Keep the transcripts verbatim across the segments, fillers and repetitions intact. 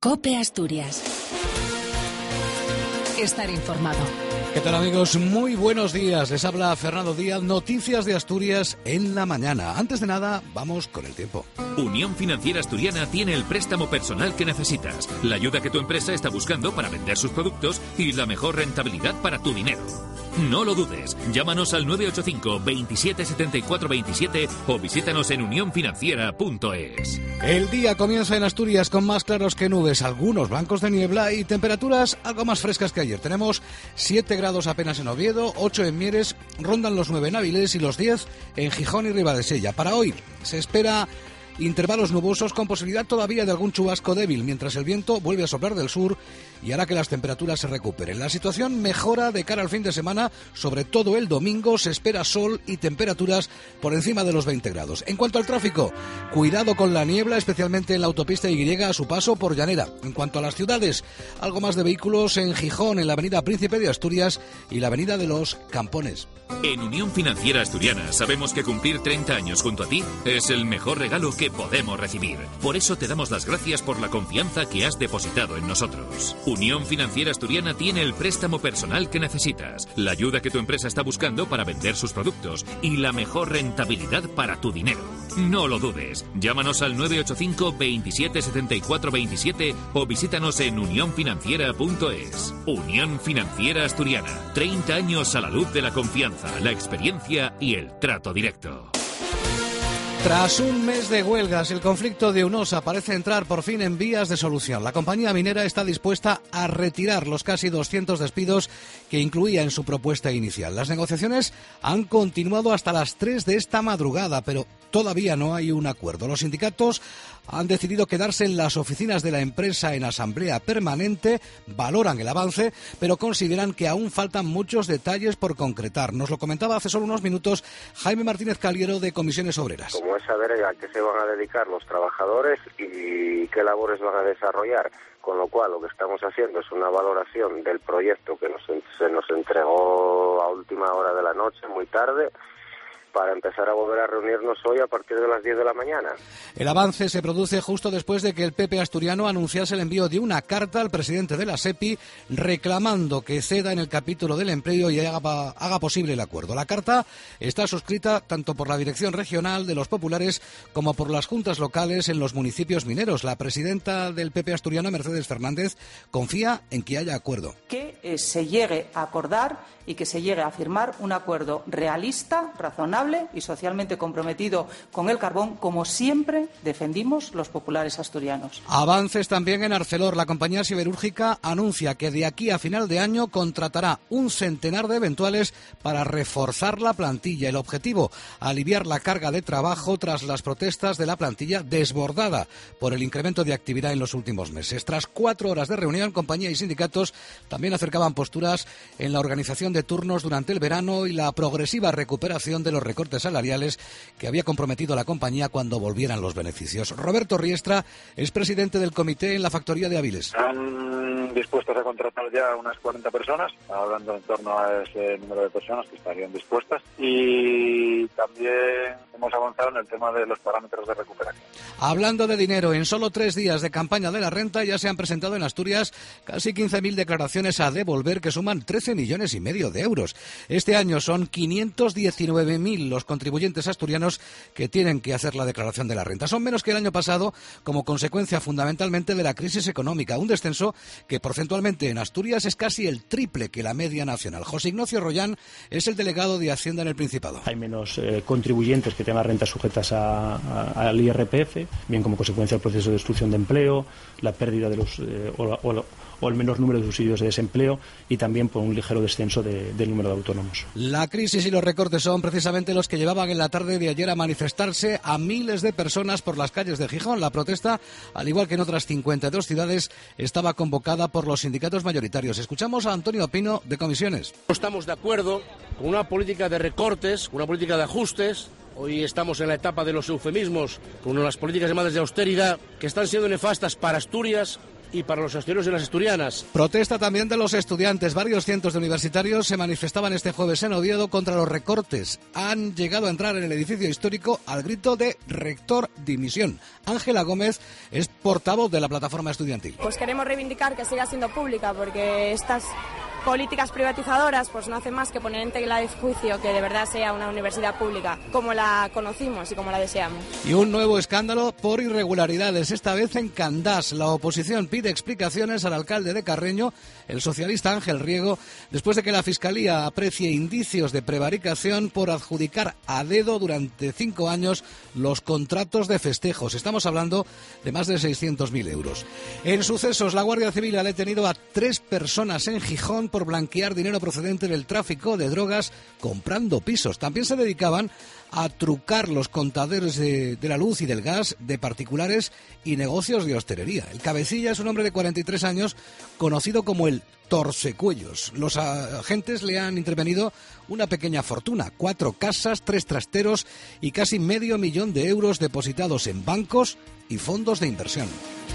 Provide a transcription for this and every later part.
COPE Asturias. Estar informado. ¿Qué tal, amigos? Muy buenos días. Les habla Fernando Díaz, Noticias de Asturias en la mañana. Antes de nada, vamos con el tiempo. Unión Financiera Asturiana tiene el préstamo personal que necesitas, la ayuda que tu empresa está buscando para vender sus productos y la mejor rentabilidad para tu dinero. No lo dudes, llámanos al nueve ocho cinco, veintisiete setenta y cuatro veintisiete o visítanos en unión financiera punto es. El día comienza en Asturias con más claros que nubes, algunos bancos de niebla y temperaturas algo más frescas que ayer. Tenemos siete grados apenas en Oviedo, ocho en Mieres, rondan los nueve en Avilés y los diez en Gijón y Ribadesella. Para hoy se espera intervalos nubosos con posibilidad todavía de algún chubasco débil, mientras el viento vuelve a soplar del sur y hará que las temperaturas se recuperen. La situación mejora de cara al fin de semana, sobre todo el domingo se espera sol y temperaturas por encima de los veinte grados. En cuanto al tráfico, cuidado con la niebla, especialmente en la autopista Y a su paso por Llanera. En cuanto a las ciudades, algo más de vehículos en Gijón, en la avenida Príncipe de Asturias y la avenida de los Campones. En Unión Financiera Asturiana sabemos que cumplir treinta años junto a ti es el mejor regalo que podemos recibir. Por eso te damos las gracias por la confianza que has depositado en nosotros. Unión Financiera Asturiana tiene el préstamo personal que necesitas, la ayuda que tu empresa está buscando para vender sus productos y la mejor rentabilidad para tu dinero. No lo dudes, llámanos al nueve ocho cinco, veintisiete setenta y cuatro veintisiete o visítanos en unión financiera punto es. Unión Financiera Asturiana, treinta años a la luz de la confianza, la experiencia y el trato directo. Tras un mes de huelgas, el conflicto de Hunosa parece entrar por fin en vías de solución. La compañía minera está dispuesta a retirar los casi doscientos despidos que incluía en su propuesta inicial. Las negociaciones han continuado hasta las tres de esta madrugada, pero todavía no hay un acuerdo. Los sindicatos han decidido quedarse en las oficinas de la empresa en asamblea permanente, valoran el avance, pero consideran que aún faltan muchos detalles por concretar. Nos lo comentaba hace solo unos minutos Jaime Martínez Caliero de Comisiones Obreras. Como es saber a qué se van a dedicar los trabajadores y qué labores van a desarrollar, con lo cual lo que estamos haciendo es una valoración del proyecto que nos, se nos entregó a última hora de la noche, muy tarde, para empezar a volver a reunirnos hoy a partir de las diez de la mañana. El avance se produce justo después de que el P P asturiano anunciase el envío de una carta al presidente de la SEPI reclamando que ceda en el capítulo del empleo y haga, haga posible el acuerdo. La carta está suscrita tanto por la Dirección Regional de los Populares como por las juntas locales en los municipios mineros. La presidenta del P P asturiano, Mercedes Fernández, confía en que haya acuerdo. Que eh, se llegue a acordar y que se llegue a firmar un acuerdo realista, razonable y socialmente comprometido con el carbón, como siempre defendimos los populares asturianos. Avances también en Arcelor. La compañía siderúrgica anuncia que de aquí a final de año contratará un centenar de eventuales para reforzar la plantilla. El objetivo, aliviar la carga de trabajo tras las protestas de la plantilla desbordada por el incremento de actividad en los últimos meses. Tras cuatro horas de reunión, compañía y sindicatos también acercaban posturas en la organización de turnos durante el verano y la progresiva recuperación de los recortes salariales que había comprometido la compañía cuando volvieran los beneficios. Roberto Riestra es presidente del comité en la factoría de Avilés. Están dispuestos a contratar ya unas cuarenta personas, hablando en torno a ese número de personas que estarían dispuestas, y también hemos avanzado en el tema de los parámetros de recuperación. Hablando de dinero, en solo tres días de campaña de la renta ya se han presentado en Asturias casi quince mil declaraciones a devolver que suman trece millones y medio de euros. Este año son quinientos diecinueve mil los contribuyentes asturianos que tienen que hacer la declaración de la renta. Son menos que el año pasado como consecuencia fundamentalmente de la crisis económica, un descenso que porcentualmente en Asturias es casi el triple que la media nacional. José Ignacio Rollán es el delegado de Hacienda en el Principado. Hay menos eh, contribuyentes que tengan rentas sujetas a, a, al I R P F, bien como consecuencia del proceso de destrucción de empleo, la pérdida de los eh, o, o, o el menor número de subsidios de desempleo y también por un ligero descenso de, del número de autónomos. La crisis y los recortes son precisamente los que llevaban en la tarde de ayer a manifestarse a miles de personas por las calles de Gijón. La protesta, al igual que en otras cincuenta y dos ciudades, estaba convocada por los sindicatos mayoritarios. Escuchamos a Antonio Pino de Comisiones. No estamos de acuerdo con una política de recortes, una política de ajustes. Hoy estamos en la etapa de los eufemismos, con las políticas llamadas de austeridad, que están siendo nefastas para Asturias, y para los asturianos y las asturianas. Protesta también de los estudiantes. Varios cientos de universitarios se manifestaban este jueves en Oviedo contra los recortes. Han llegado a entrar en el edificio histórico al grito de rector dimisión. Ángela Gómez es portavoz de la plataforma estudiantil. Pues queremos reivindicar que siga siendo pública, porque estas políticas privatizadoras pues no hacen más que poner en tela de juicio que de verdad sea una universidad pública como la conocimos y como la deseamos. Y un nuevo escándalo por irregularidades, esta vez en Candás. La oposición pide explicaciones al alcalde de Carreño, el socialista Ángel Riego, después de que la Fiscalía aprecie indicios de prevaricación por adjudicar a dedo durante cinco años los contratos de festejos. Estamos hablando de más de seiscientos mil euros. En sucesos, la Guardia Civil ha detenido a tres personas en Gijón por blanquear dinero procedente del tráfico de drogas comprando pisos. También se dedicaban a trucar los contadores de, de la luz y del gas de particulares y negocios de hostelería. El cabecilla es un hombre de cuarenta y tres años, conocido como el Torcecuellos. Los agentes le han intervenido una pequeña fortuna, cuatro casas, tres trasteros y casi medio millón de euros depositados en bancos y fondos de inversión.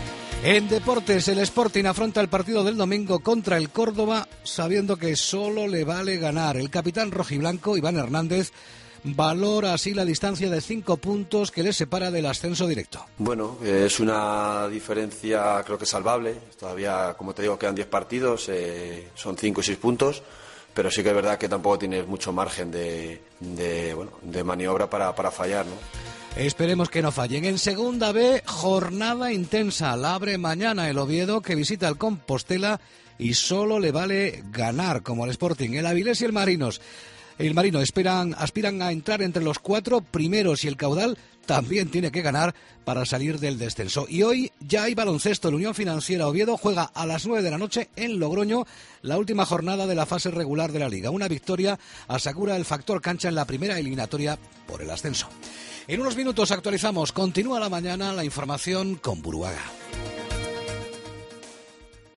En deportes, el Sporting afronta el partido del domingo contra el Córdoba sabiendo que solo le vale ganar. El capitán rojiblanco, Iván Hernández, valora así la distancia de cinco puntos que le separa del ascenso directo. Bueno, es una diferencia creo que salvable. Todavía, como te digo, quedan diez partidos, eh, son cinco y seis puntos, pero sí que es verdad que tampoco tienes mucho margen de, de, bueno, de maniobra para, para fallar, ¿no? Esperemos que no fallen. En segunda B, jornada intensa. La abre mañana el Oviedo, que visita el Compostela y solo le vale ganar, como el Sporting. El Avilés y el Marinos. El Marino esperan, aspiran a entrar entre los cuatro primeros y el Caudal también tiene que ganar para salir del descenso. Y hoy ya hay baloncesto. La Unión Financiera Oviedo juega a las nueve de la noche en Logroño la última jornada de la fase regular de la Liga. Una victoria asegura el factor cancha en la primera eliminatoria por el ascenso. En unos minutos actualizamos. Continúa la mañana la información con Buruaga.